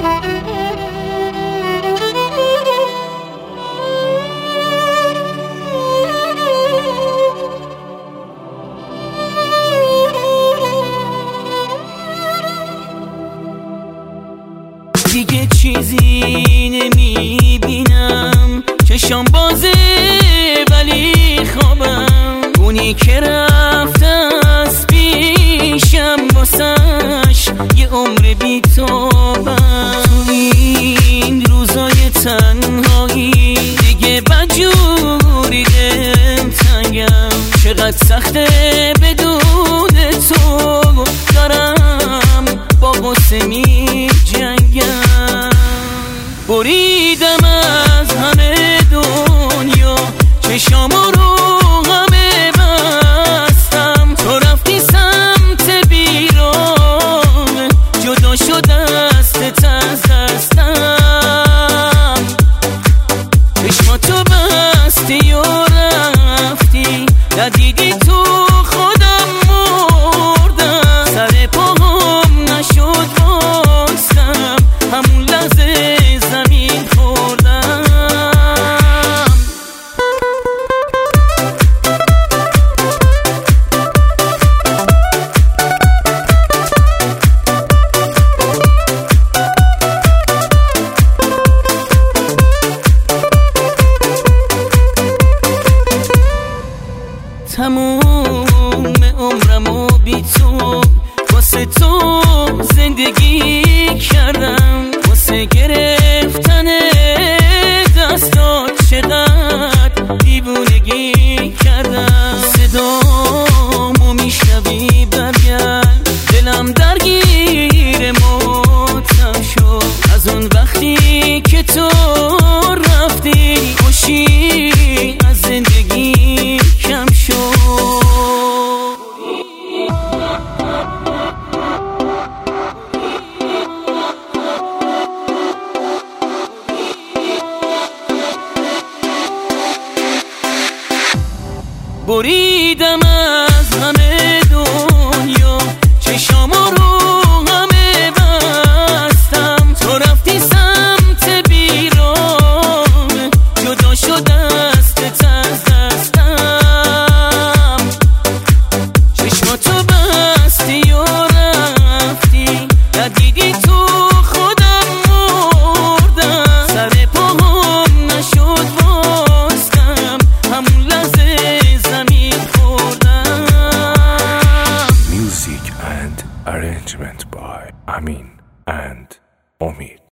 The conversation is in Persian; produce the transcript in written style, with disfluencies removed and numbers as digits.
دیگه چیزی نمیبینم، چشام بازه ولی خوابم. اونی که رفته از پیشم واسش یه عمر بی‌تابم. تو این روزای تنهایی دیگه بدجوری دلتنگم. چقدر سخته بدون تو دارم با غصه می جنگم. بریدم از همه دنیا، چشامو رو همه بستم. تو رفتی سمت بیرون، جدا شد دستت از دستم. چشماتو بستی و رفتی، ندیدی تو خودم مردم. سر پاهم نشد بستم، همون لحظه زمین خوردم. تموم عمرمو بی تو واسه تو زندگی کردم. واسه گرفتن دستات چقدر دیوونگی کردم. صدامو میشنوی برگرد، دلم درگیر ماتم شد. از اون وقتی که تو رفتی خوشی از زندگی کم شد. بریدم از همه دنیا، چشامو رو همه بستم. تو رفتی سمت بیرون، جدا شد دستت از دستم. چشماتو بستی و رفتی، ندیدی تو خودم مردم. سر پاهم نشد بستم، همون لحظه زمین خوردم. Music and arrangement by Amin and Omid.